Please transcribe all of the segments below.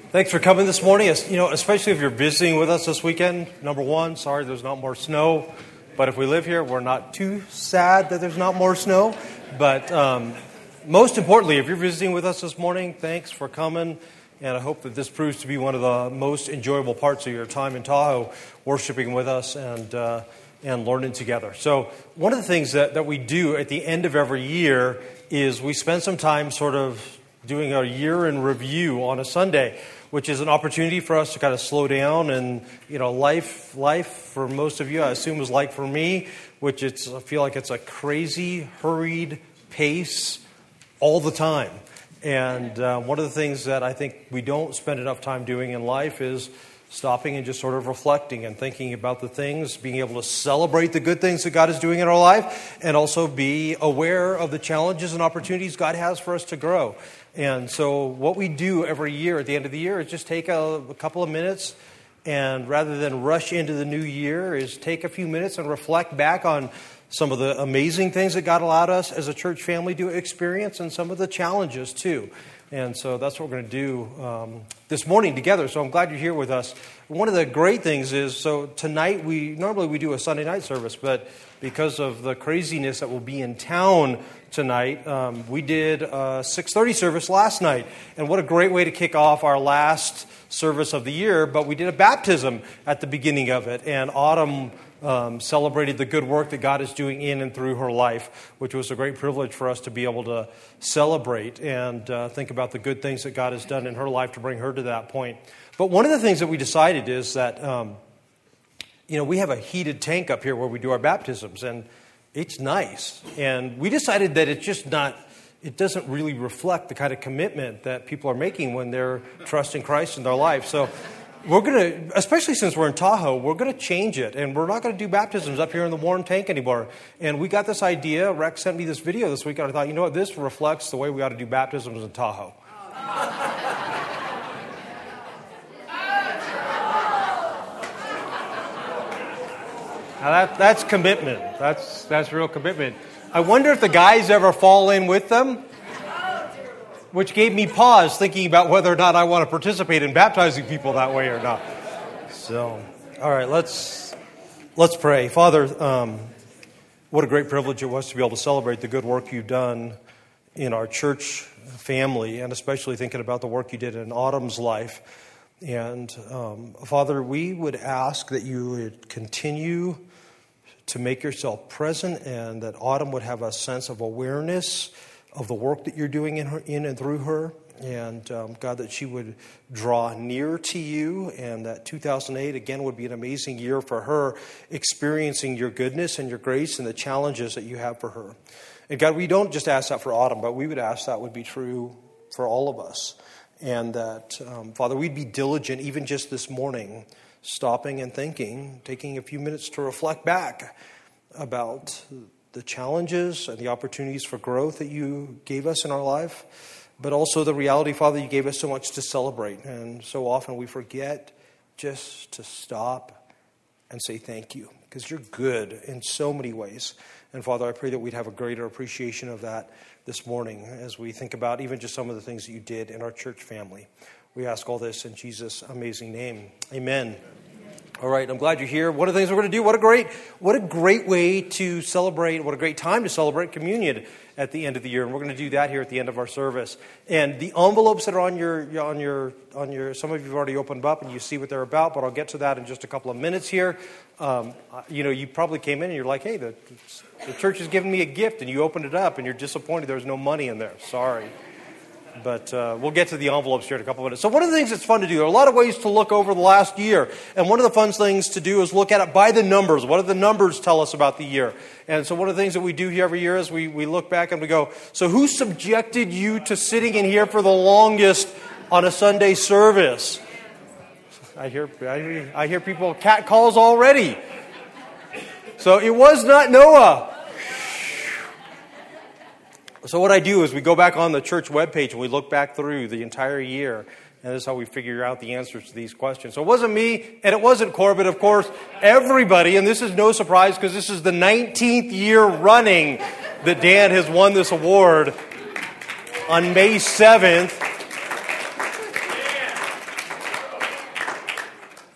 Thanks for coming this morning. Especially if you're visiting with us this weekend. Number one, sorry there's not more snow. But if we live here, we're not too sad that there's not more snow. But most importantly, if you're visiting with us this morning, thanks for coming. And I hope that this proves to be one of the most enjoyable parts of your time in Tahoe, worshiping with us and learning together. So one of the things that we do at the end of every year is we spend some time sort of doing our year in review on a Sunday, which is an opportunity for us to kind of slow down. And, life for most of you, I assume, is like for me, I feel like it's a crazy, hurried pace all the time. And one of the things that I think we don't spend enough time doing in life is stopping and just sort of reflecting and thinking about the things, being able to celebrate the good things that God is doing in our life, and also be aware of the challenges and opportunities God has for us to grow. And so what we do every year at the end of the year is just take a couple of minutes, and rather than rush into the new year, is take a few minutes and reflect back on some of the amazing things that God allowed us as a church family to experience, and some of the challenges too. And so that's what we're going to do this morning together. So I'm glad you're here with us. One of the great things is, so tonight normally we do a Sunday night service, but because of the craziness that will be in town tonight, we did a 6:30 service last night. And what a great way to kick off our last service of the year. But we did a baptism at the beginning of it. And Autumn celebrated the good work that God is doing in and through her life, which was a great privilege for us to be able to celebrate and think about the good things that God has done in her life to bring her to that point. But one of the things that we decided is that, we have a heated tank up here where we do our baptisms, and it's nice. And we decided that it doesn't really reflect the kind of commitment that people are making when they're trusting Christ in their life. So we're going to, especially since we're in Tahoe, we're going to change it. And we're not going to do baptisms up here in the warm tank anymore. And we got this idea. Rex sent me this video this week, and I thought, you know what, this reflects the way we ought to do baptisms in Tahoe. Now that's commitment. That's real commitment. I wonder if the guys ever fall in with them, which gave me pause thinking about whether or not I want to participate in baptizing people that way or not. So, all right, let's pray. Father, what a great privilege it was to be able to celebrate the good work you've done in our church family, and especially thinking about the work you did in Autumn's life. And Father, we would ask that you would continue to make yourself present, and that Autumn would have a sense of awareness of the work that you're doing in and through her. And God, that she would draw near to you, and that 2008 again would be an amazing year for her, experiencing your goodness and your grace and the challenges that you have for her. And God, we don't just ask that for Autumn, but we would ask that would be true for all of us. And that, Father, we'd be diligent even just this morning, stopping and thinking, taking a few minutes to reflect back about the challenges and the opportunities for growth that you gave us in our life, but also the reality, Father, you gave us so much to celebrate. And so often we forget just to stop and say thank you, because you're good in so many ways. And Father, I pray that we'd have a greater appreciation of that this morning as we think about even just some of the things that you did in our church family. We ask all this in Jesus' amazing name. Amen. All right, I'm glad you're here. One of the things we're going to do, what a great way to celebrate, what a great time to celebrate communion at the end of the year. And we're going to do that here at the end of our service. And the envelopes that are on your, some of you have already opened up and you see what they're about, but I'll get to that in just a couple of minutes here. You probably came in and you're like, hey, the church has given me a gift, and you opened it up and you're disappointed there's no money in there. Sorry. But we'll get to the envelopes here in a couple of minutes. So one of the things that's fun to do, there are a lot of ways to look over the last year. And one of the fun things to do is look at it by the numbers. What do the numbers tell us about the year? And so one of the things that we do here every year is we look back and we go, so who subjected you to sitting in here for the longest on a Sunday service? I hear people, cat calls already. So it was not Noah. So what I do is we go back on the church webpage and we look back through the entire year, and this is how we figure out the answers to these questions. So it wasn't me, and it wasn't Corbett, of course. Everybody, and this is no surprise because this is the 19th year running that Dan has won this award on May 7th.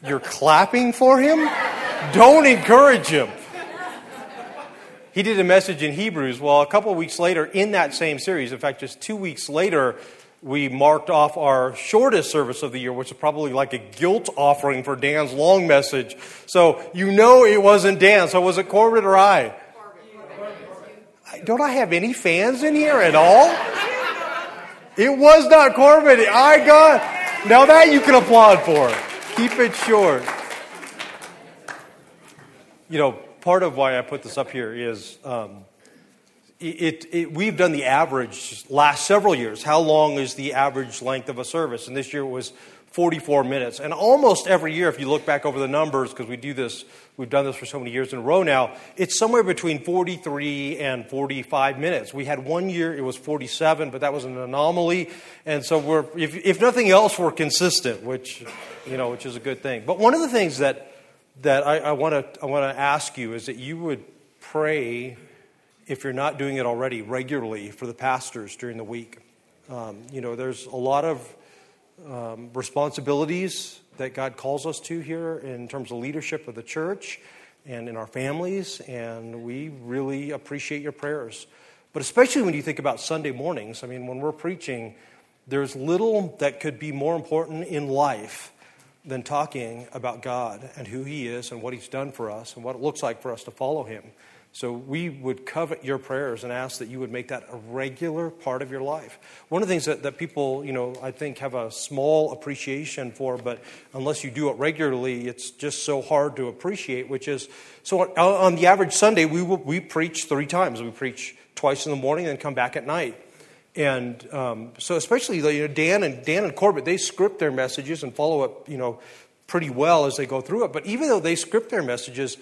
You're clapping for him? Don't encourage him. He did a message in Hebrews. Well, a couple of weeks later in that same series, in fact, just 2 weeks later, we marked off our shortest service of the year, which is probably like a guilt offering for Dan's long message. So you know it wasn't Dan. So was it Corbett or I? Don't I have any fans in here at all? It was not Corbett. Now that you can applaud for. Keep it short. You know, part of why I put this up here is we've done the average last several years. How long is the average length of a service? And this year it was 44 minutes. And almost every year, if you look back over the numbers, because we've done this for so many years in a row now, it's somewhere between 43 and 45 minutes. We had one year, it was 47, but that was an anomaly. And so if nothing else, we're consistent, which is a good thing. But one of the things that I want to ask you is that you would pray, if you're not doing it already, regularly for the pastors during the week. There's a lot of responsibilities that God calls us to here in terms of leadership of the church and in our families, and we really appreciate your prayers. But especially when you think about Sunday mornings, I mean, when we're preaching, there's little that could be more important in life than talking about God and who He is and what He's done for us and what it looks like for us to follow Him. So we would covet your prayers and ask that you would make that a regular part of your life. One of the things that people, I think have a small appreciation for, but unless you do it regularly, it's just so hard to appreciate, which is, so on the average Sunday, we preach 3 times. We preach twice in the morning and come back at night. And so especially Dan and Corbett, they script their messages and follow up, pretty well as they go through it. But even though they script their messages,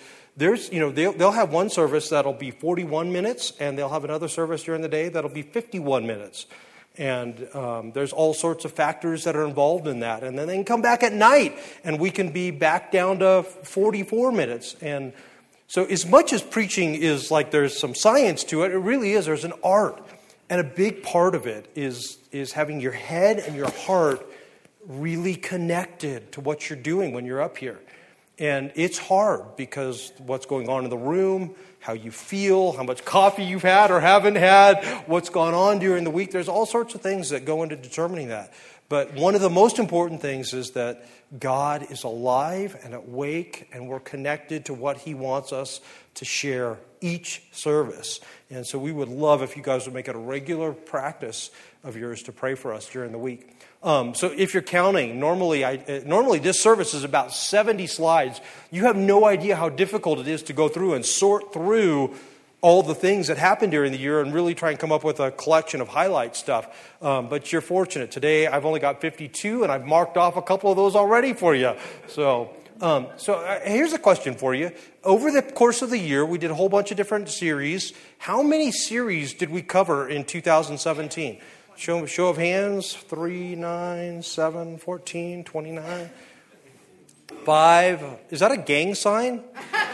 they'll have one service that'll be 41 minutes, and they'll have another service during the day that'll be 51 minutes. And there's all sorts of factors that are involved in that. And then they can come back at night, and we can be back down to 44 minutes. And so as much as preaching is like there's some science to it, it really is. There's an art. And a big part of it is having your head and your heart really connected to what you're doing when you're up here. And it's hard because what's going on in the room, how you feel, how much coffee you've had or haven't had, what's gone on during the week. There's all sorts of things that go into determining that. But one of the most important things is that God is alive and awake, and we're connected to what He wants us to share each service. And so we would love if you guys would make it a regular practice of yours to pray for us during the week. So if you're counting, normally this service is about 70 slides. You have no idea how difficult it is to go through and sort through all the things that happened during the year and really try and come up with a collection of highlight stuff. But you're fortunate. Today I've only got 52, and I've marked off a couple of those already for you. So here's a question for you. Over the course of the year, we did a whole bunch of different series. How many series did we cover in 2017? Show of hands, 3, 9, 7, 14, 29, 5. Is that a gang sign?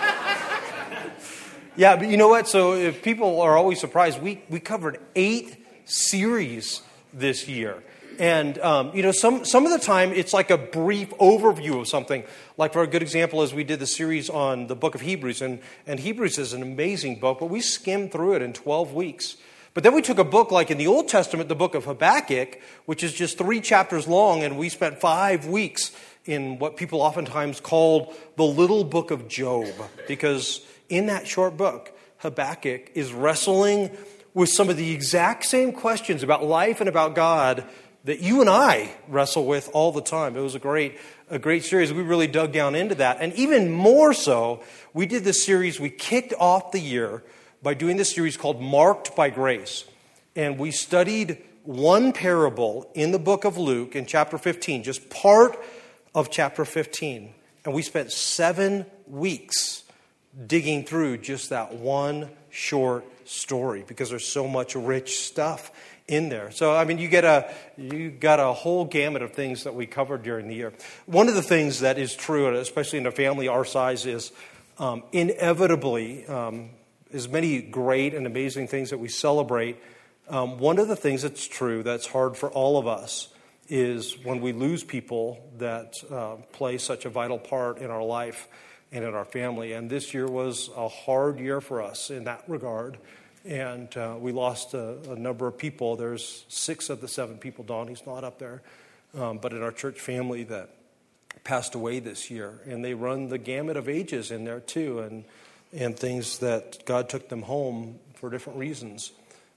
Yeah, but you know what? So if people are always surprised, we covered 8 series this year. And, some of the time it's like a brief overview of something. Like for a good example is we did the series on the book of Hebrews. And Hebrews is an amazing book, but we skimmed through it in 12 weeks. But then we took a book like in the Old Testament, the book of Habakkuk, which is just 3 chapters long, and we spent 5 weeks in what people oftentimes called the little book of Job. Because in that short book, Habakkuk is wrestling with some of the exact same questions about life and about God that you and I wrestle with all the time. It was a great series. We really dug down into that. And even more so, we did this series, we kicked off the year by doing this series called Marked by Grace. And we studied one parable in the book of Luke in chapter 15, just part of chapter 15. And we spent 7 weeks digging through just that one short story because there's so much rich stuff in there. So, I mean, you got a whole gamut of things that we covered during the year. One of the things that is true, especially in a family our size, is inevitably, as many great and amazing things that we celebrate, one of the things that's true that's hard for all of us is when we lose people that play such a vital part in our life and in our family. And this year was a hard year for us in that regard. And we lost a number of people. There's 6 of the 7 people, Donnie's not up there, but in our church family that passed away this year. And they run the gamut of ages in there too, and things that God took them home for different reasons.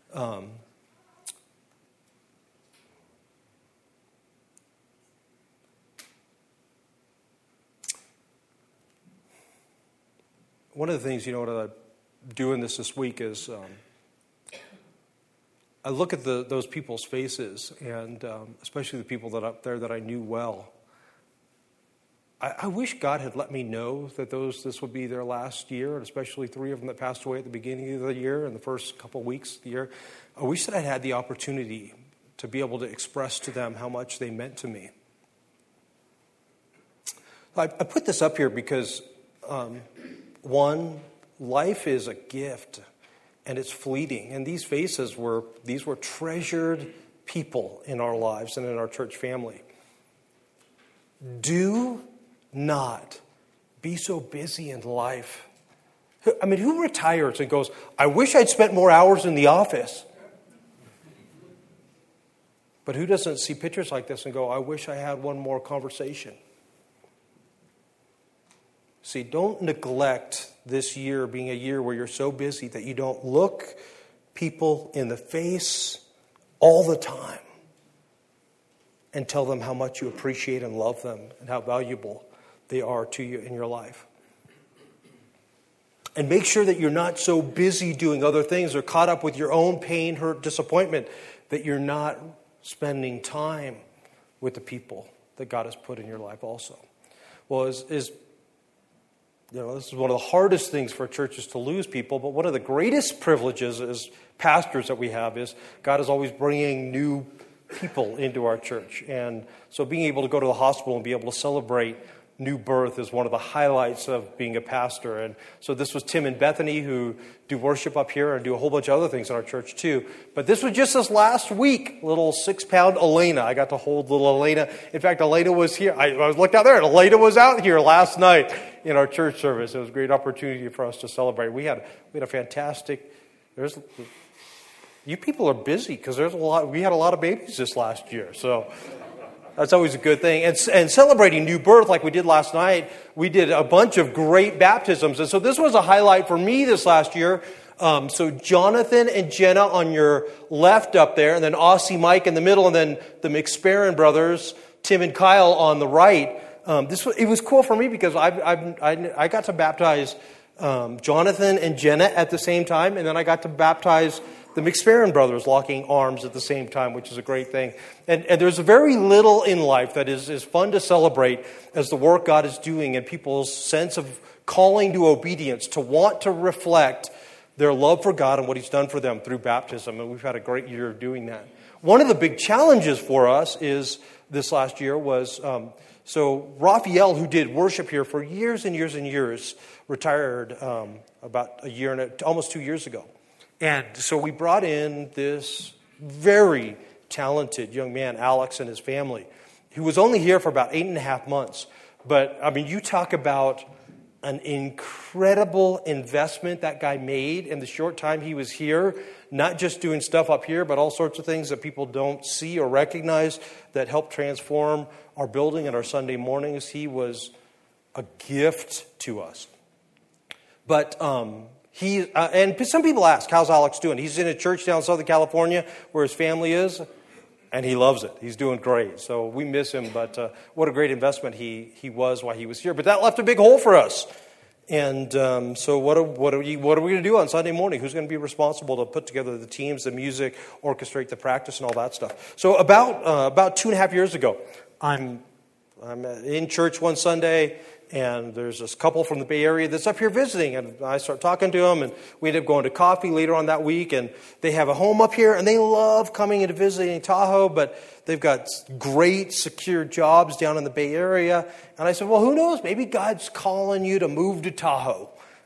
One of the things, what I'm doing this week is I look at those people's faces, and especially the people that up there that I knew well. I wish God had let me know that this would be their last year, and especially 3 of them that passed away at the beginning of the year and the first couple of weeks of the year. I wish that I'd had the opportunity to be able to express to them how much they meant to me. I put this up here because, one, life is a gift, and it's fleeting. And these faces were treasured people in our lives and in our church family. Do not be so busy in life. I mean, who retires and goes, I wish I'd spent more hours in the office? But who doesn't see pictures like this and go, I wish I had one more conversation? See, don't neglect this year being a year where you're so busy that you don't look people in the face all the time and tell them how much you appreciate and love them and how valuable they are to you in your life. And make sure that you're not so busy doing other things or caught up with your own pain, hurt, disappointment that you're not spending time with the people that God has put in your life also. Well, this is one of the hardest things for churches to lose people, but one of the greatest privileges as pastors that we have is God is always bringing new people into our church. And so being able to go to the hospital and be able to celebrate new birth is one of the highlights of being a pastor. And so this was Tim and Bethany, who do worship up here and do a whole bunch of other things in our church too. But this was just this last week, little 6-pound Elena. I got to hold little Elena. In fact, Elena was here. I was looked out there, and Elena was out here last night in our church service. It was a great opportunity for us to celebrate. We had a fantastic. You people are busy because we had a lot of babies this last year. So that's always a good thing. And celebrating new birth like we did last night, we did a bunch of great baptisms. And so this was a highlight for me this last year. So Jonathan and Jenna on your left up there, and then Aussie Mike in the middle, and then the McSparron brothers, Tim and Kyle on the right. It was cool for me because I got to baptize Jonathan and Jenna at the same time, and then I got to baptize the McSparron brothers locking arms at the same time, which is a great thing. And there's very little in life that is fun to celebrate as the work God is doing and people's sense of calling to obedience, to want to reflect their love for God and what He's done for them through baptism. And we've had a great year of doing that. One of the big challenges for us is this last year was, so Raphael, who did worship here for years and years and years, retired about almost 2 years ago. And so we brought in this very talented young man, Alex, and his family, who was only here for about 8.5 months. But, I mean, you talk about an incredible investment that guy made in the short time he was here, not just doing stuff up here, but all sorts of things that people don't see or recognize that helped transform our building and our Sunday mornings. He was a gift to us. But and some people ask, how's Alex doing? He's in a church down in Southern California where his family is, and he loves it. He's doing great. So we miss him, but what a great investment he was while he was here. But that left a big hole for us. And so what are we going to do on Sunday morning? Who's going to be responsible to put together the teams, the music, orchestrate the practice, and all that stuff? So about 2.5 years ago, I'm in church one Sunday, and there's this couple from the Bay Area that's up here visiting, and I start talking to them, and we end up going to coffee later on that week, and they have a home up here, and they love coming and visiting Tahoe, but they've got great secure jobs down in the Bay Area. And I said, well, who knows? Maybe God's calling you to move to Tahoe,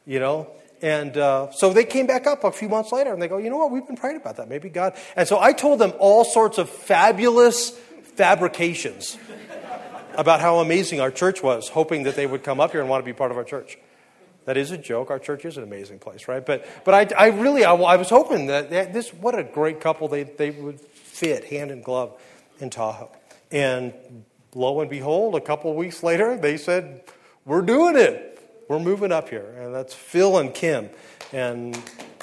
And so they came back up a few months later, and they go, you know what? We've been praying about that. Maybe God. And so I told them all sorts of fabulous fabrications about how amazing our church was, hoping that they would come up here and want to be part of our church. That is a joke. Our church is an amazing place, right? But I was hoping that what a great couple they would fit hand in glove in Tahoe. And lo and behold, a couple of weeks later, they said, we're doing it. We're moving up here. And that's Phil and Kim. And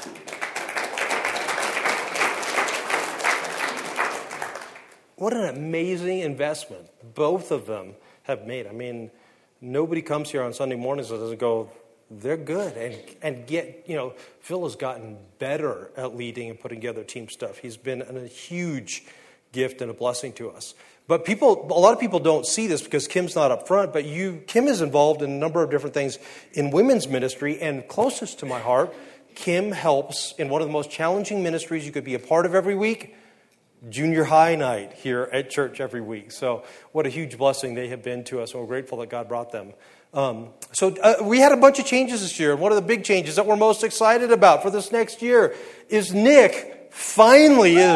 what an amazing investment both of them have made. I mean, nobody comes here on Sunday mornings and doesn't go, they're good. And get, Phil has gotten better at leading and putting together team stuff. He's been a huge gift and a blessing to us. But a lot of people don't see this because Kim's not up front, but Kim is involved in a number of different things in women's ministry, and closest to my heart, Kim helps in one of the most challenging ministries you could be a part of every week, junior high night here at church every week. So what a huge blessing they have been to us, and we're grateful that God brought them. We had a bunch of changes this year, and one of the big changes that we're most excited about for this next year is Nick finally is...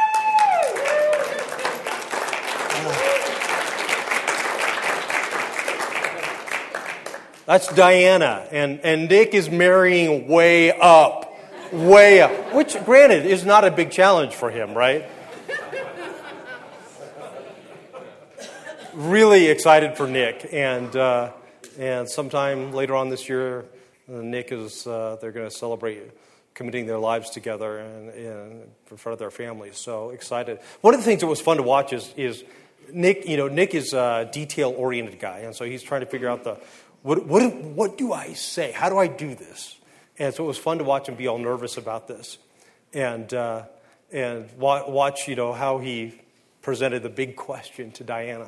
That's Diana, and Nick is marrying way up, which, granted, is not a big challenge for him, right? Really excited for Nick, and sometime later on this year, Nick is they're going to celebrate committing their lives together and in front of their families. So excited! One of the things that was fun to watch is Nick. Nick is a detail-oriented guy, and so he's trying to figure out what do I say? How do I do this? And so it was fun to watch him be all nervous about this, and watch how he presented the big question to Diana.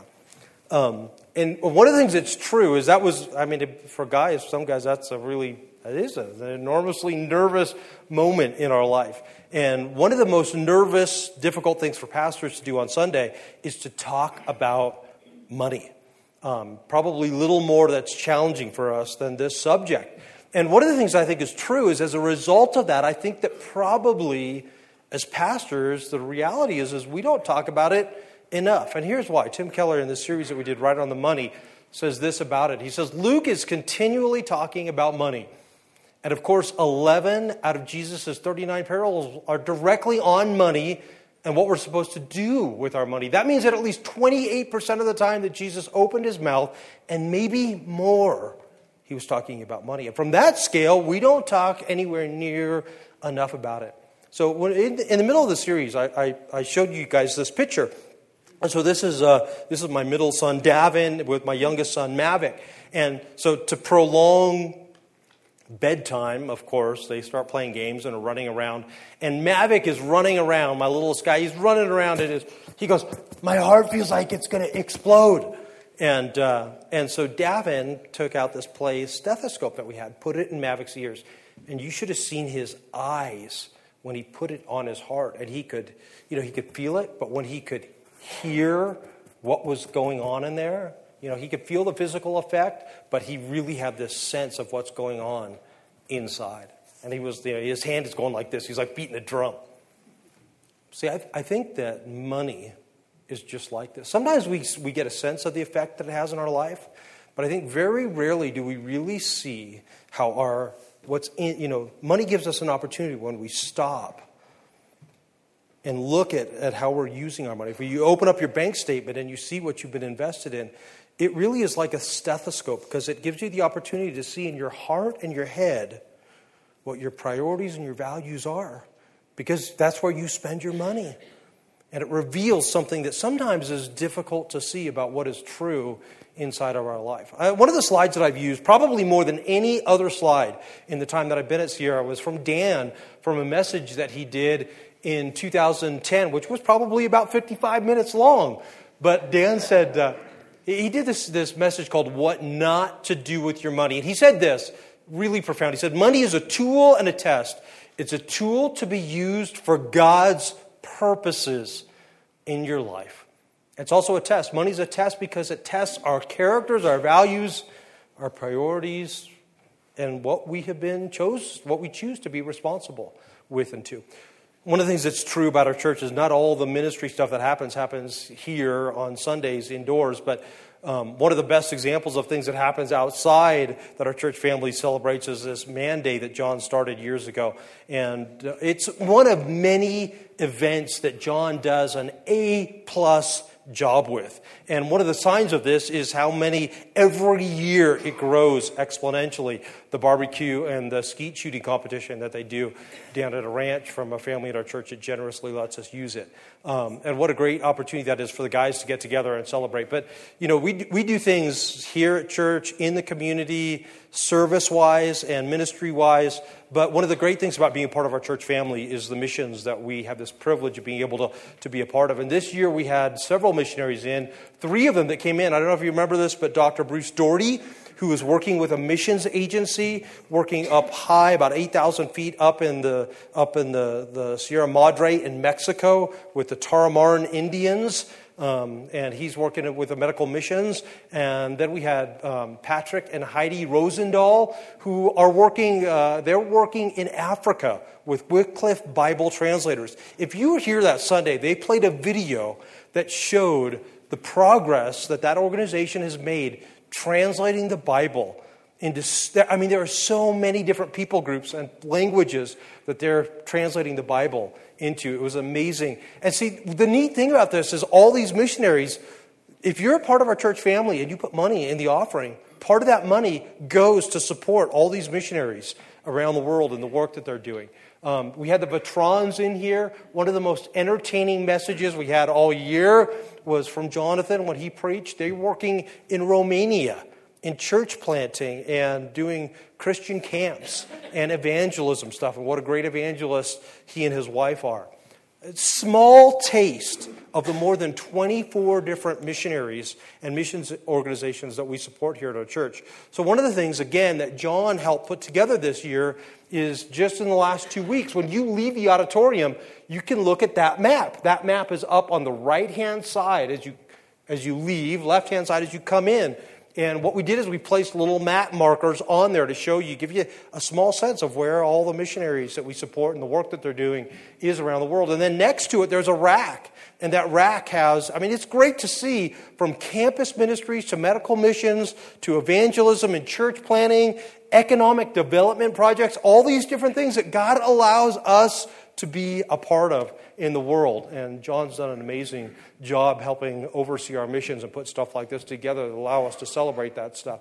And one of the things that's true is for guys, some guys, that is an enormously nervous moment in our life. And one of the most nervous, difficult things for pastors to do on Sunday is to talk about money. Probably little more that's challenging for us than this subject. And one of the things I think is true is as a result of that, I think that probably as pastors, the reality is we don't talk about it enough. And here's why. Tim Keller, in this series that we did Right on the Money, says this about it. He says, Luke is continually talking about money. And of course, 11 out of Jesus' 39 parables are directly on money and what we're supposed to do with our money. That means that at least 28% of the time that Jesus opened his mouth, and maybe more, he was talking about money. And from that scale, we don't talk anywhere near enough about it. So in the middle of the series, I showed you guys this picture. And so this is my middle son, Davin, with my youngest son, Mavic. And so to prolong bedtime, of course, they start playing games and are running around. And Mavic is running around, my littlest guy. He's running around. He goes, my heart feels like it's going to explode. And so Davin took out this Play stethoscope that we had, put it in Mavic's ears. And you should have seen his eyes when he put it on his heart. And he could feel it, but when he could hear what was going on in there, he could feel the physical effect, but he really had this sense of what's going on inside. And his hand is going like this. He's like beating a drum. See, I think that money is just like this. Sometimes we get a sense of the effect that it has in our life, but I think very rarely do we really see how money gives us an opportunity when we stop and look at how we're using our money. If you open up your bank statement and you see what you've been invested in, it really is like a stethoscope because it gives you the opportunity to see in your heart and your head what your priorities and your values are, because that's where you spend your money. And it reveals something that sometimes is difficult to see about what is true inside of our life. One of the slides that I've used, probably more than any other slide in the time that I've been at Sierra, was from Dan, from a message that he did in 2010, which was probably about 55 minutes long. But Dan said, he did this message called What Not to Do with Your Money. And he said this, really profound. He said, money is a tool and a test. It's a tool to be used for God's purposes in your life. It's also a test. Money's a test because it tests our characters, our values, our priorities, and what we choose to be responsible with and to. One of the things that's true about our church is not all the ministry stuff that happens here on Sundays indoors, but one of the best examples of things that happens outside that our church family celebrates is this Man Day that John started years ago. And it's one of many events that John does an A+ job with. And one of the signs of this is how many every year it grows exponentially. The barbecue and the skeet shooting competition that they do down at a ranch from a family at our church that generously lets us use it. And what a great opportunity that is for the guys to get together and celebrate. But, we do things here at church, in the community, service-wise and ministry-wise. But one of the great things about being part of our church family is the missions that we have this privilege of being able to be a part of. And this year we had several missionaries in, 3 of them that came in. I don't know if you remember this, but Dr. Bruce Doherty, who is working with a missions agency, working up high, about 8,000 feet up in the Sierra Madre in Mexico with the Tarahumara Indians. And he's working with the medical missions. And then we had Patrick and Heidi Rosendahl, who are working, they're working in Africa with Wycliffe Bible translators. If you were here that Sunday, they played a video that showed the progress that organization has made translating the Bible into, there are so many different people groups and languages that they're translating the Bible into. It was amazing. And see, the neat thing about this is all these missionaries, if you're a part of our church family and you put money in the offering, part of that money goes to support all these missionaries around the world and the work that they're doing. We had the Veterans in here. One of the most entertaining messages we had all year was from Jonathan when he preached. They're working in Romania in church planting and doing Christian camps and evangelism stuff. And what a great evangelist he and his wife are. A small taste of the more than 24 different missionaries and missions organizations that we support here at our church. So one of the things, again, that John helped put together this year is just in the last 2 weeks, when you leave the auditorium, you can look at that map. That map is up on the right-hand side as you leave, left-hand side as you come in. And what we did is we placed little map markers on there to show you, give you a small sense of where all the missionaries that we support and the work that they're doing is around the world. And then next to it, there's a rack. And that rack has, it's great to see from campus ministries to medical missions to evangelism and church planting, economic development projects, all these different things that God allows us to be a part of in the world. And John's done an amazing job helping oversee our missions and put stuff like this together to allow us to celebrate that stuff.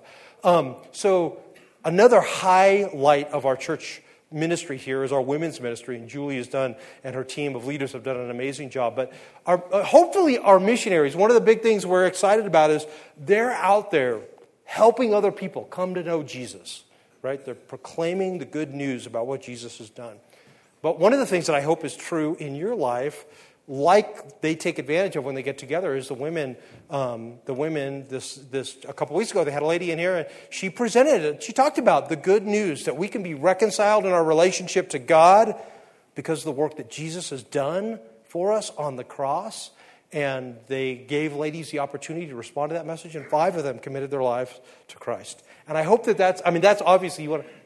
So another highlight of our church ministry here is our women's ministry, and Julie has done, and her team of leaders have done an amazing job. But hopefully our missionaries, one of the big things we're excited about is they're out there helping other people come to know Jesus, right? They're proclaiming the good news about what Jesus has done. But one of the things that I hope is true in your life, like they take advantage of when they get together, is the women. This a couple weeks ago, they had a lady in here, and she presented it. She talked about the good news that we can be reconciled in our relationship to God because of the work that Jesus has done for us on the cross. And they gave ladies the opportunity to respond to that message, and 5 of them committed their lives to Christ. And I hope that's obviously you want to.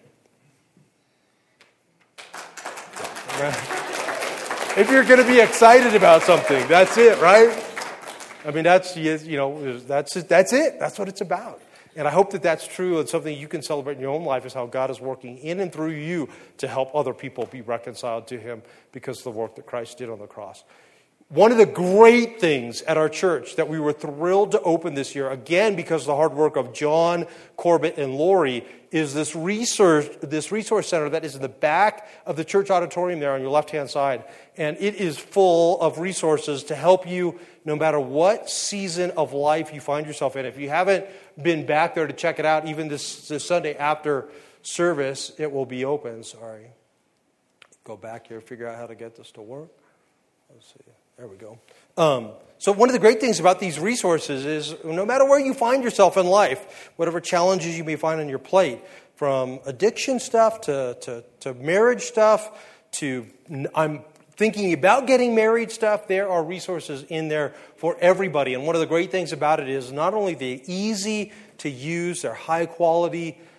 If you're going to be excited about something, that's it, right? That's it. That's what it's about. And I hope that that's true, and something you can celebrate in your own life is how God is working in and through you to help other people be reconciled to Him because of the work that Christ did on the cross. One of the great things at our church that we were thrilled to open this year, again because of the hard work of John, Corbett, and Lori, is this resource center that is in the back of the church auditorium there on your left-hand side. And it is full of resources to help you no matter what season of life you find yourself in. If you haven't been back there to check it out, even this Sunday after service, it will be open. Sorry. Go back here, figure out how to get this to work. Let's see. There we go. So one of the great things about these resources is no matter where you find yourself in life, whatever challenges you may find on your plate, from addiction stuff to marriage stuff to I'm thinking about getting married stuff, there are resources in there for everybody. And one of the great things about it is not only they're easy to use, they're high quality,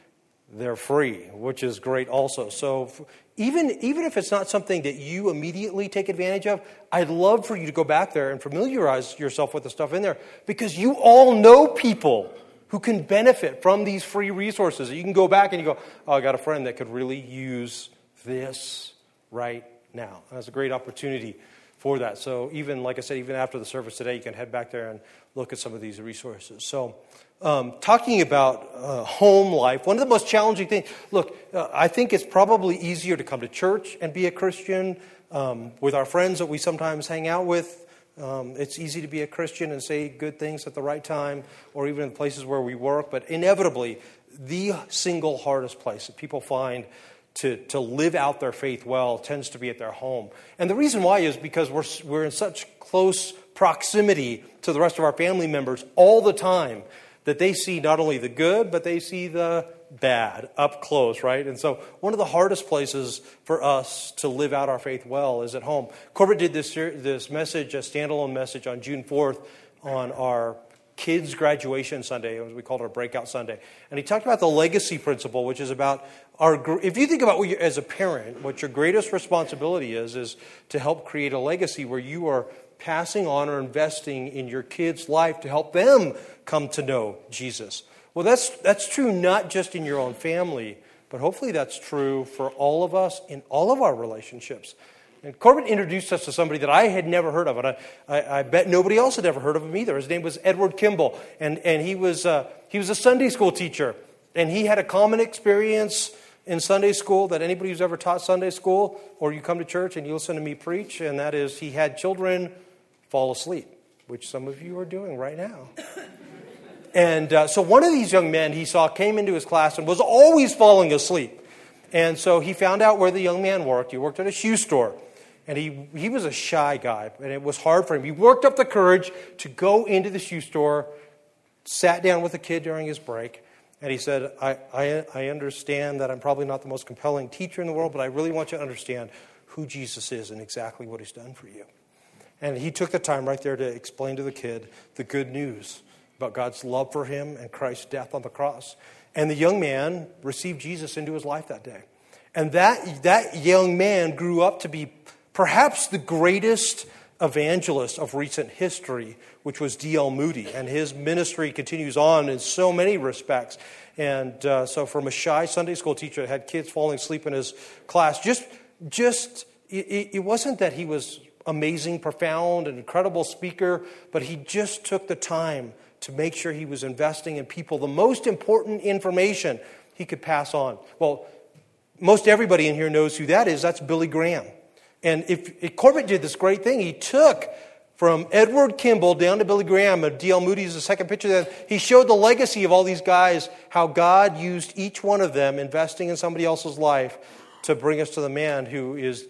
they're free, which is great also. So even if it's not something that you immediately take advantage of, I'd love for you to go back there and familiarize yourself with the stuff in there, because you all know people who can benefit from these free resources. You can go back and you go, oh, I got a friend that could really use this right now. And that's a great opportunity for that. So even, like I said, even after the service today, you can head back there and look at some of these resources. So talking about home life, one of the most challenging things, look, I think it's probably easier to come to church and be a Christian with our friends that we sometimes hang out with. It's easy to be a Christian and say good things at the right time, or even in the places where we work. But inevitably, the single hardest place that people find to live out their faith well tends to be at their home. And the reason why is because we're in such close proximity to the rest of our family members all the time that they see not only the good, but they see the bad up close, right? And so one of the hardest places for us to live out our faith well is at home. Corbett did this message, a standalone message on June 4th on our kids' graduation Sunday, as we called it, our breakout Sunday. And he talked about the legacy principle, which is about if you think about as a parent, what your greatest responsibility is to help create a legacy where you are passing on or investing in your kids' life to help them come to know Jesus. Well, that's true not just in your own family, but hopefully that's true for all of us in all of our relationships. And Corbett introduced us to somebody that I had never heard of, and I bet nobody else had ever heard of him either. His name was Edward Kimball, and he was a Sunday school teacher, and he had a common experience in Sunday school that anybody who's ever taught Sunday school, or you come to church and you listen to me preach, and that is he had children fall asleep, which some of you are doing right now. And so one of these young men he saw came into his class and was always falling asleep. And so he found out where the young man worked. He worked at a shoe store. And he was a shy guy, and it was hard for him. He worked up the courage to go into the shoe store, sat down with the kid during his break, and he said, I understand that I'm probably not the most compelling teacher in the world, but I really want you to understand who Jesus is and exactly what he's done for you. And he took the time right there to explain to the kid the good news about God's love for him and Christ's death on the cross. And the young man received Jesus into his life that day. And that young man grew up to be perhaps the greatest evangelist of recent history, which was D.L. Moody. And his ministry continues on in so many respects. And so from a shy Sunday school teacher that had kids falling asleep in his class, it wasn't that he was amazing, profound, and incredible speaker, but he just took the time to make sure he was investing in people the most important information he could pass on. Well, most everybody in here knows who that is. That's Billy Graham. And if Corbett did this great thing, he took from Edward Kimball down to Billy Graham, and D.L. Moody is the second picture there. He showed the legacy of all these guys, how God used each one of them investing in somebody else's life to bring us to the man who's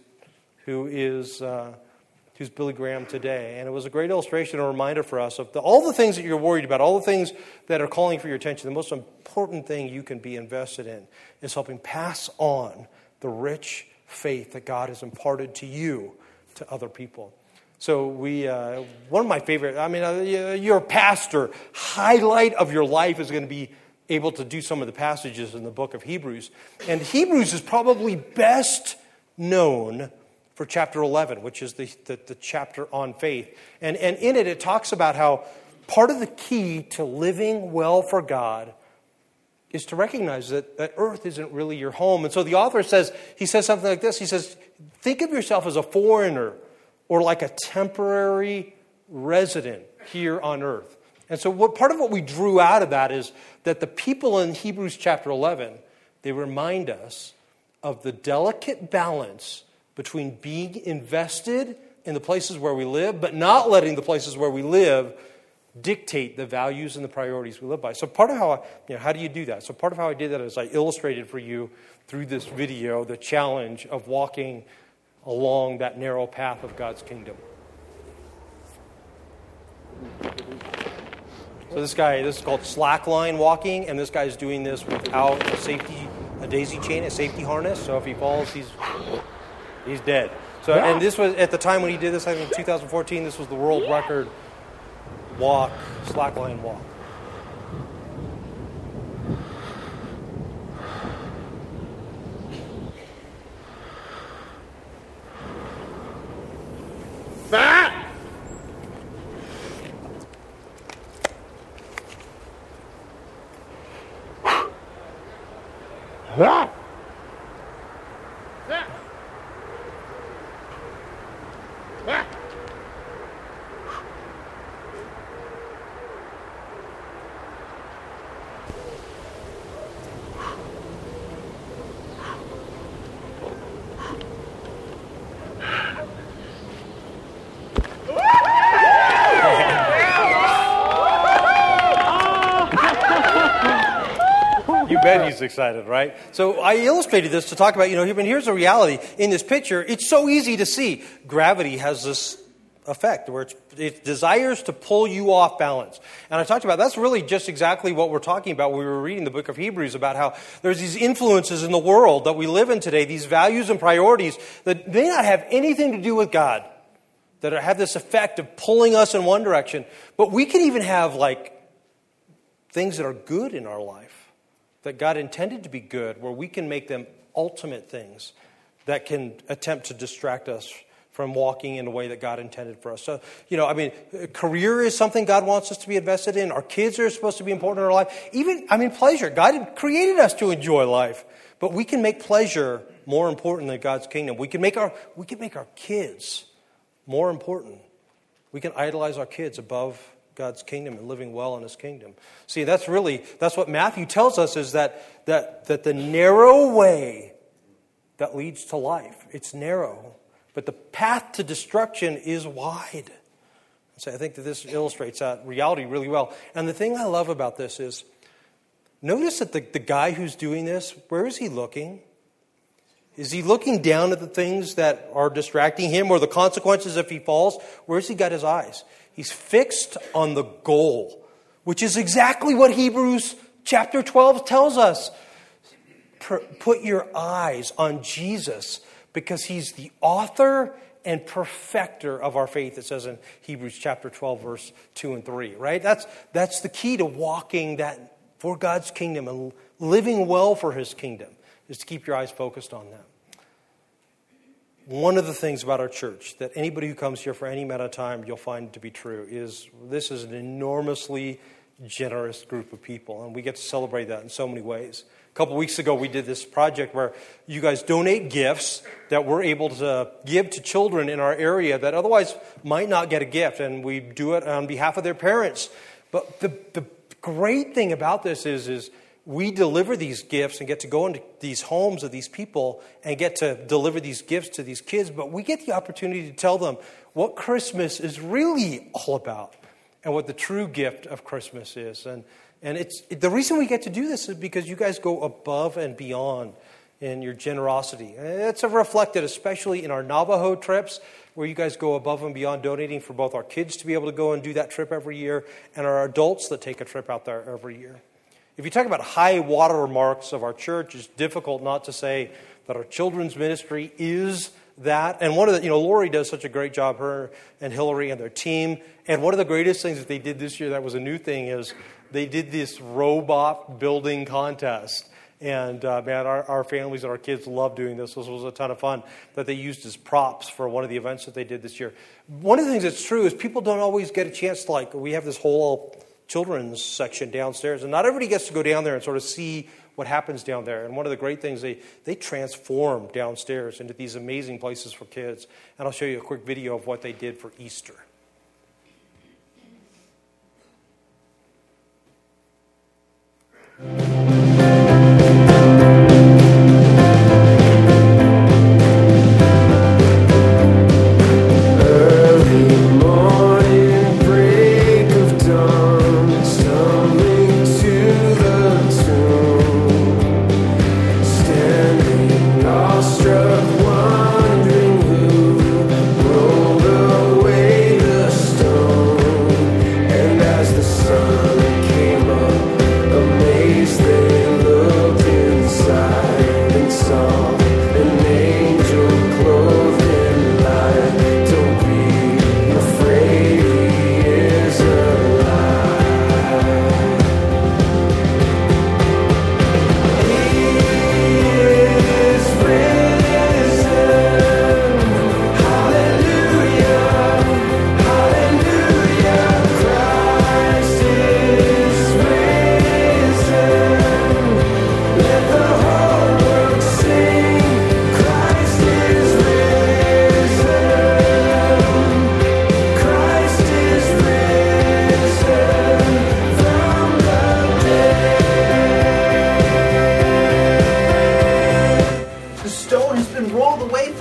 Billy Graham today. And it was a great illustration, a reminder for us of all the things that you're worried about, all the things that are calling for your attention. The most important thing you can be invested in is helping pass on the rich faith that God has imparted to you to other people. So one of my favorite, you're a pastor, highlight of your life is going to be able to do some of the passages in the book of Hebrews. And Hebrews is probably best known for chapter 11, which is the chapter on faith. And in it talks about how part of the key to living well for God is to recognize that earth isn't really your home. And so the author says something like this. He says, think of yourself as a foreigner or like a temporary resident here on earth. And so part of what we drew out of that is that the people in Hebrews chapter 11, they remind us of the delicate balance between being invested in the places where we live, but not letting the places where we live dictate the values and the priorities we live by. So part of how do you do that? So part of how I did that is I illustrated for you through this video the challenge of walking along that narrow path of God's kingdom. So this is called slackline walking, and this guy's doing this without a daisy chain, a safety harness. So if he falls, he's dead. So, and this was at the time when he did this, I think in 2014, this was the world record slackline walk. You bet he's excited, right? So I illustrated this to talk about, here's the reality. In this picture, it's so easy to see. Gravity has this effect where it desires to pull you off balance. And I talked about that's really just exactly what we're talking about when we were reading the book of Hebrews about how there's these influences in the world that we live in today, these values and priorities that may not have anything to do with God, that have this effect of pulling us in one direction. But we can even have things that are good in our life that God intended to be good, where we can make them ultimate things that can attempt to distract us from walking in a way that God intended for us. So, career is something God wants us to be invested in. Our kids are supposed to be important in our life. Even, pleasure. God created us to enjoy life. But we can make pleasure more important than God's kingdom. We can make our kids more important. We can idolize our kids above God's kingdom and living well in His kingdom. See, that's what Matthew tells us is that the narrow way that leads to life, it's narrow, but the path to destruction is wide. So I think that this illustrates that reality really well. And the thing I love about this is, notice that the guy who's doing this, where is he looking? Is he looking down at the things that are distracting him or the consequences if he falls? Where's he got his eyes? He's fixed on the goal, which is exactly what Hebrews chapter 12 tells us. Put your eyes on Jesus because He's the author and perfecter of our faith, it says in Hebrews chapter 12, verse 2 and 3, right? That's the key to walking that for God's kingdom and living well for His kingdom, is to keep your eyes focused on that. One of the things about our church that anybody who comes here for any amount of time you'll find to be true is this is an enormously generous group of people, and we get to celebrate that in so many ways. A couple weeks ago, we did this project where you guys donate gifts that we're able to give to children in our area that otherwise might not get a gift, and we do it on behalf of their parents. But the great thing about this is we deliver these gifts and get to go into these homes of these people and get to deliver these gifts to these kids, but we get the opportunity to tell them what Christmas is really all about and what the true gift of Christmas is. And it's the reason we get to do this is because you guys go above and beyond in your generosity. And it's reflected especially in our Navajo trips, where you guys go above and beyond donating for both our kids to be able to go and do that trip every year and our adults that take a trip out there every year. If you talk about high watermarks of our church, it's difficult not to say that our children's ministry is that. And one of the, Lori does such a great job, her and Hillary and their team. And one of the greatest things that they did this year that was a new thing is they did this robot building contest. And our families and our kids love doing this. This was a ton of fun that they used as props for one of the events that they did this year. One of the things that's true is people don't always get a chance to, we have this whole children's section downstairs, and not everybody gets to go down there and sort of see what happens down there. And one of the great things, they transform downstairs into these amazing places for kids. And I'll show you a quick video of what they did for Easter. Awestruck, wondering who rolled away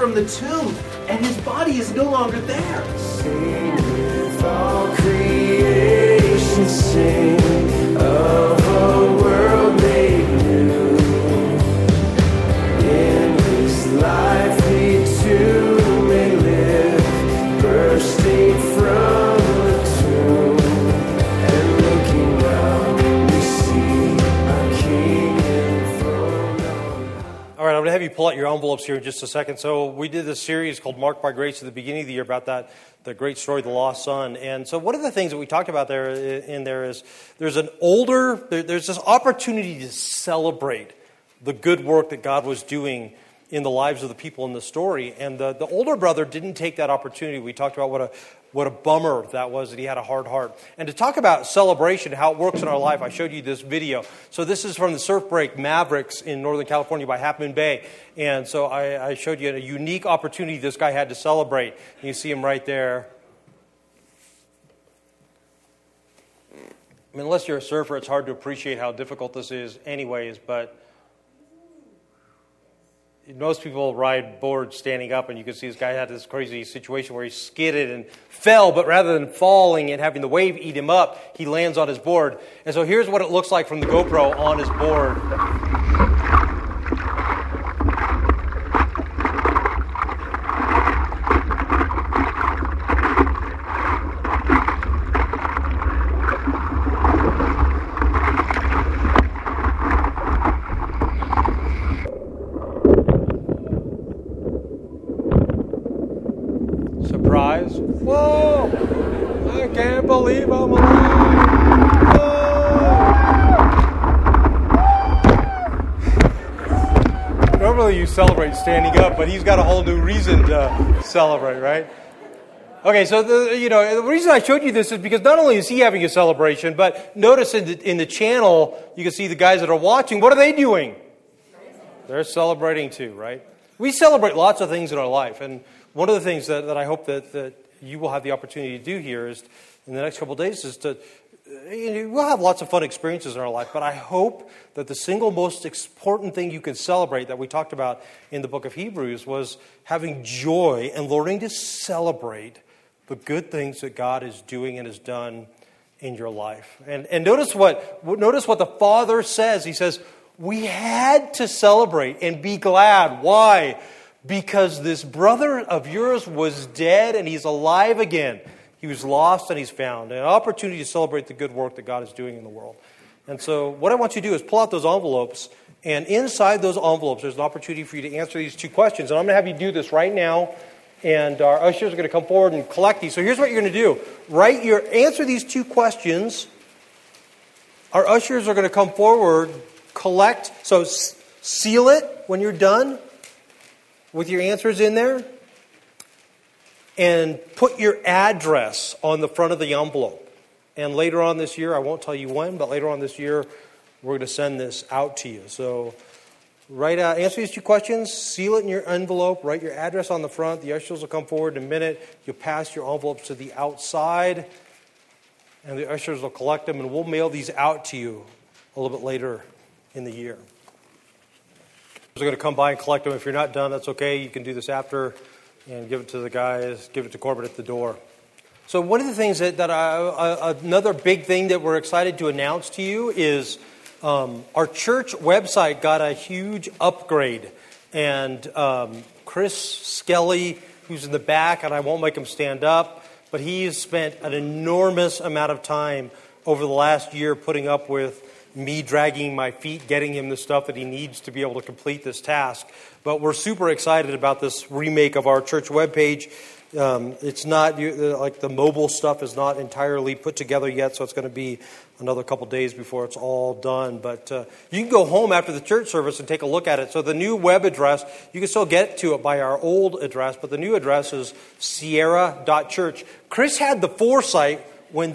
from the tomb, and his body is no longer there. Sing with all creation, sing of a world made new. In his life we too may live, bursting from the tomb, and looking round we see our King enthroned on high. All right, I'm going to have you pull out your envelopes here in just a second. So we did this series called Marked by Grace at the beginning of the year about that, the great story, The Lost Son. And so one of the things that we talked about there is there's this opportunity to celebrate the good work that God was doing in the lives of the people in the story. And the older brother didn't take that opportunity. We talked about what a bummer that was, that he had a hard heart. And to talk about celebration, how it works in our life, I showed you this video. So this is from the Surf Break Mavericks in Northern California by Half Moon Bay. And so I showed you a unique opportunity this guy had to celebrate. And you see him right there. I mean, unless you're a surfer, it's hard to appreciate how difficult this is anyways, but most people ride boards standing up, and you can see this guy had this crazy situation where he skidded and fell, but rather than falling and having the wave eat him up, he lands on his board. And so here's what it looks like from the GoPro on his board. Surprise. Whoa! I can't believe I'm alive! Whoa! Normally you celebrate standing up, but he's got a whole new reason to celebrate, right? Okay, so the reason I showed you this is because not only is he having a celebration, but notice in the channel, you can see the guys that are watching. What are they doing? They're celebrating too, right? We celebrate lots of things in our life, and one of the things that I hope that you will have the opportunity to do here is in the next couple of days is we'll have lots of fun experiences in our life, but I hope that the single most important thing you can celebrate that we talked about in the book of Hebrews was having joy and learning to celebrate the good things that God is doing and has done in your life. And notice what the Father says. He says, we had to celebrate and be glad. Why? Because this brother of yours was dead and he's alive again. He was lost and he's found. An opportunity to celebrate the good work that God is doing in the world. And so what I want you to do is pull out those envelopes, and inside those envelopes there's an opportunity for you to answer these two questions. And I'm going to have you do this right now, and our ushers are going to come forward and collect these. So here's what you're going to do. Answer these two questions. Our ushers are going to come forward, collect. So seal it when you're done with your answers in there, and put your address on the front of the envelope. And later on this year, I won't tell you when, but later on this year, we're going to send this out to you. So answer these two questions, seal it in your envelope, write your address on the front. The ushers will come forward in a minute. You'll pass your envelopes to the outside, and the ushers will collect them, and we'll mail these out to you a little bit later in the year. We're going to come by and collect them. If you're not done, that's okay. You can do this after and give it to the guys, give it to Corbett at the door. So one of the things another big thing that we're excited to announce to you is our church website got a huge upgrade. And Chris Skelly, who's in the back, and I won't make him stand up, but he's spent an enormous amount of time over the last year putting up with me dragging my feet, getting him the stuff that he needs to be able to complete this task. But we're super excited about this remake of our church webpage. It's not, like the mobile stuff is not entirely put together yet, so it's going to be another couple days before it's all done. But you can go home after the church service and take a look at it. So the new web address, you can still get to it by our old address, but the new address is sierra.church. Chris had the foresight when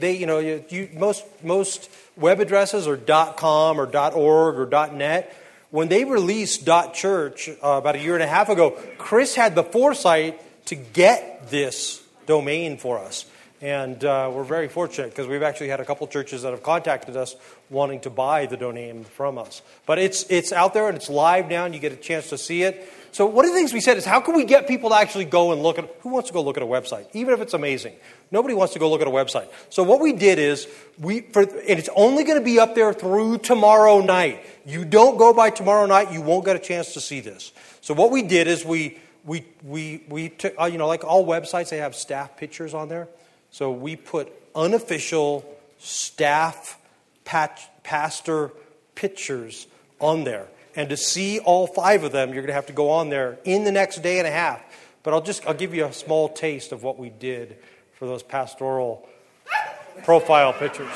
most web addresses are .com or .org or .net. When they released .church about a year and a half ago, Chris had the foresight to get this domain for us. And we're very fortunate because we've actually had a couple churches that have contacted us wanting to buy the Doname from us. But it's out there and it's live now and you get a chance to see it. So one of the things we said is, how can we get people to actually go and look at, who wants to go look at a website, even if it's amazing? Nobody wants to go look at a website. So what we did is, and it's only going to be up there through tomorrow night. You don't go by tomorrow night, you won't get a chance to see this. So what we did is we took, like all websites, they have staff pictures on there. So we put unofficial staff pastor pictures on there. And to see all 5 of them, you're going to have to go on there in the next day and a half. But I'll give you a small taste of what we did for those pastoral profile pictures.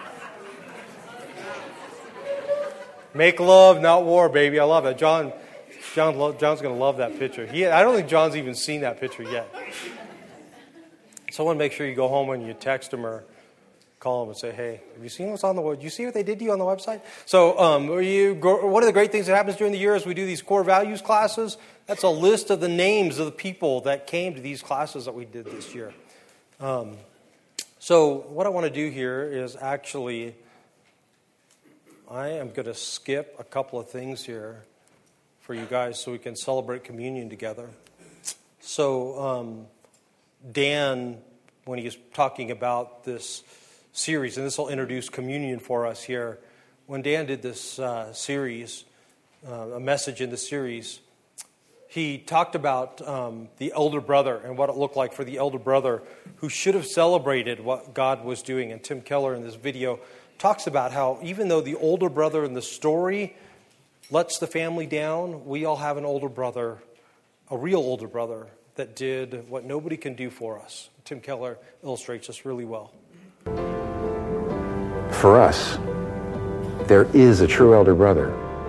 Make love, not war, baby. I love it. John's going to love that picture. I don't think John's even seen that picture yet. Someone make sure you go home and you text him or call them and say, hey, have you seen what's on the website? Did you see what they did to you on the website? So one of the great things that happens during the year is we do these core values classes. That's a list of the names of the people that came to these classes that we did this year. So what I want to do here is actually, I am going to skip a couple of things here for you guys so we can celebrate communion together. So Dan, when he was talking about this series, and this will introduce communion for us here. When Dan did this series, a message in the series, he talked about the elder brother and what it looked like for the elder brother who should have celebrated what God was doing. And Tim Keller in this video talks about how even though the older brother in the story lets the family down, we all have an older brother, a real older brother, that did what nobody can do for us. Tim Keller illustrates this really well. For us, there is a true elder brother.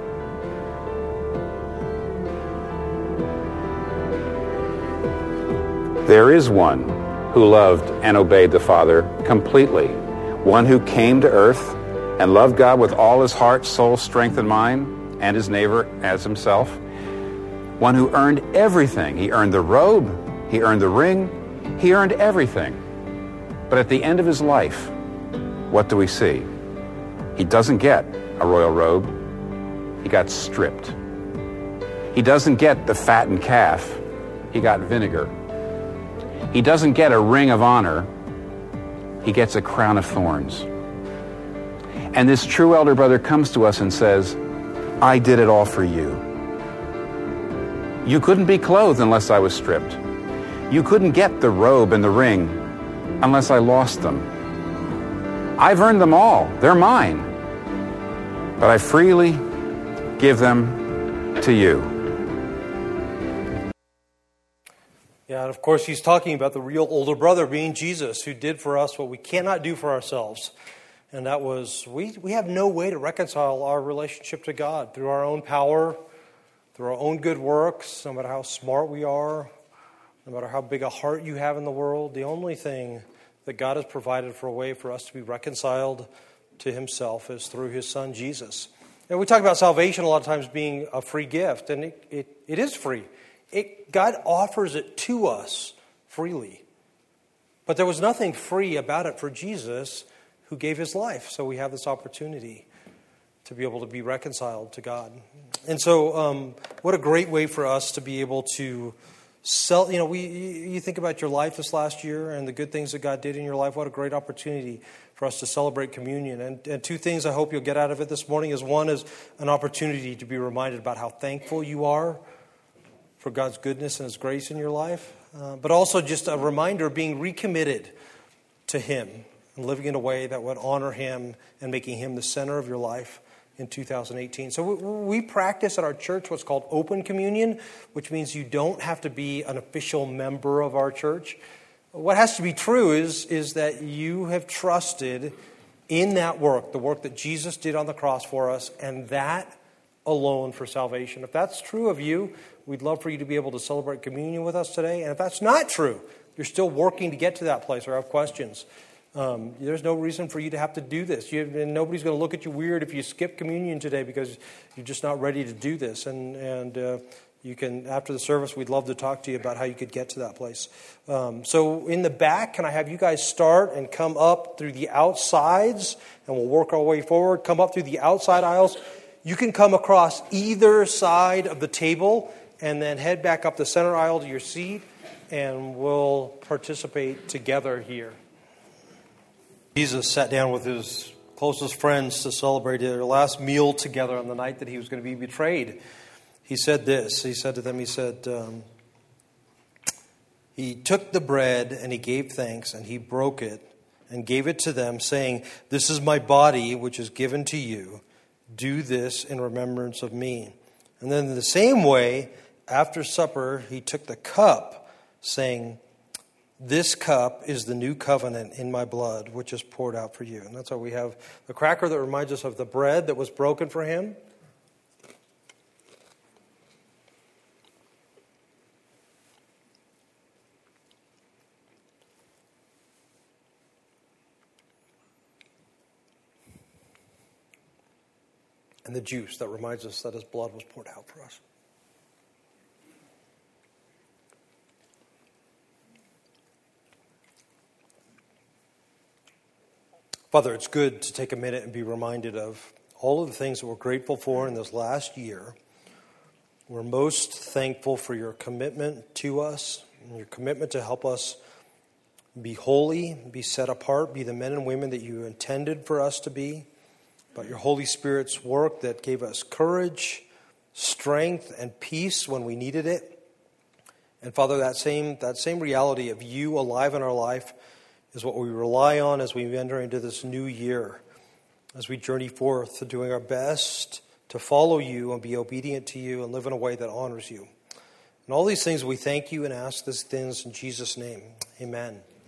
There is one who loved and obeyed the Father completely. One who came to earth and loved God with all his heart, soul, strength, and mind, and his neighbor as himself. One who earned everything. He earned the robe, he earned the ring, he earned everything. But at the end of his life, what do we see? He doesn't get a royal robe. He got stripped. He doesn't get the fattened calf. He got vinegar. He doesn't get a ring of honor. He gets a crown of thorns. And this true elder brother comes to us and says, I did it all for you. You couldn't be clothed unless I was stripped. You couldn't get the robe and the ring unless I lost them. I've earned them all. They're mine. But I freely give them to you. Yeah, and of course he's talking about the real older brother being Jesus, who did for us what we cannot do for ourselves. And that was, we have no way to reconcile our relationship to God through our own power, through our own good works, no matter how smart we are, no matter how big a heart you have in the world. The only thing that God has provided for a way for us to be reconciled to himself is through his son Jesus. And we talk about salvation a lot of times being a free gift, and it is free. God offers it to us freely. But there was nothing free about it for Jesus, who gave his life. So we have this opportunity to be able to be reconciled to God. And so what a great way for us to be able to you think about your life this last year and the good things that God did in your life. What a great opportunity for us to celebrate communion. And 2 things I hope you'll get out of it this morning is, one is an opportunity to be reminded about how thankful you are for God's goodness and his grace in your life. But also just a reminder of being recommitted to him and living in a way that would honor him and making him the center of your life in 2018. So we practice at our church what's called open communion, which means you don't have to be an official member of our church. What has to be true is that you have trusted in that work, the work that Jesus did on the cross for us, and that alone for salvation. If that's true of you, we'd love for you to be able to celebrate communion with us today. And if that's not true, you're still working to get to that place or have questions, there's no reason for you to have to do this. And nobody's going to look at you weird if you skip communion today because you're just not ready to do this. And You can, after the service, we'd love to talk to you about how you could get to that place. So in the back, can I have you guys start and come up through the outsides, and we'll work our way forward. Come up through the outside aisles. You can come across either side of the table and then head back up the center aisle to your seat, and we'll participate together here. Jesus sat down with his closest friends to celebrate their last meal together on the night that he was going to be betrayed. He said this. He said to them, he took the bread and he gave thanks and he broke it and gave it to them, saying, "This is my body, which is given to you. Do this in remembrance of me." And then in the same way, after supper, he took the cup, saying, "This cup is the new covenant in my blood, which is poured out for you." And that's why we have the cracker that reminds us of the bread that was broken for him. And the juice that reminds us that his blood was poured out for us. Father, it's good to take a minute and be reminded of all of the things that we're grateful for in this last year. We're most thankful for your commitment to us, and your commitment to help us be holy, be set apart, be the men and women that you intended for us to be. But your Holy Spirit's work that gave us courage, strength, and peace when we needed it. And Father, that same reality of you alive in our life is what we rely on as we enter into this new year, as we journey forth to doing our best to follow you and be obedient to you and live in a way that honors you. And all these things we thank you and ask these things in Jesus' name. Amen.